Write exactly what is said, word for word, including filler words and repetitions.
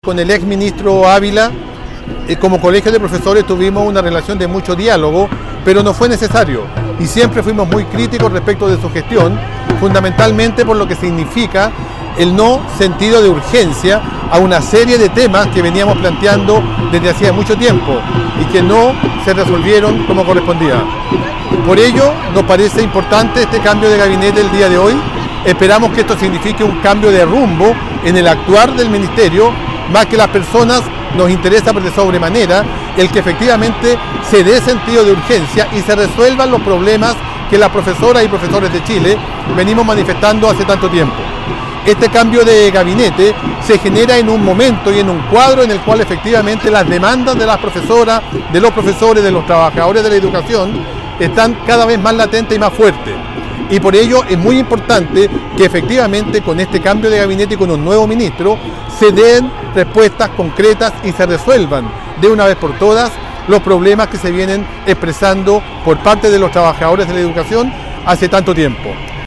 Con el ex ministro Ávila, eh, como colegio de profesores tuvimos una relación de mucho diálogo, pero no fue necesario y siempre fuimos muy críticos respecto de su gestión, fundamentalmente por lo que significa el no sentido de urgencia a una serie de temas que veníamos planteando desde hacía mucho tiempo y que no se resolvieron como correspondía. Por ello, nos parece importante este cambio de gabinete el día de hoy. Esperamos que esto signifique un cambio de rumbo en el actuar del ministerio. Más que las personas, nos interesa de sobremanera el que efectivamente se dé sentido de urgencia y se resuelvan los problemas que las profesoras y profesores de Chile venimos manifestando hace tanto tiempo. Este cambio de gabinete se genera en un momento y en un cuadro en el cual efectivamente las demandas de las profesoras, de los profesores, de los trabajadores de la educación están cada vez más latentes y más fuertes. Y por ello es muy importante que efectivamente con este cambio de gabinete y con un nuevo ministro se den respuestas concretas y se resuelvan de una vez por todas los problemas que se vienen expresando por parte de los trabajadores de la educación hace tanto tiempo.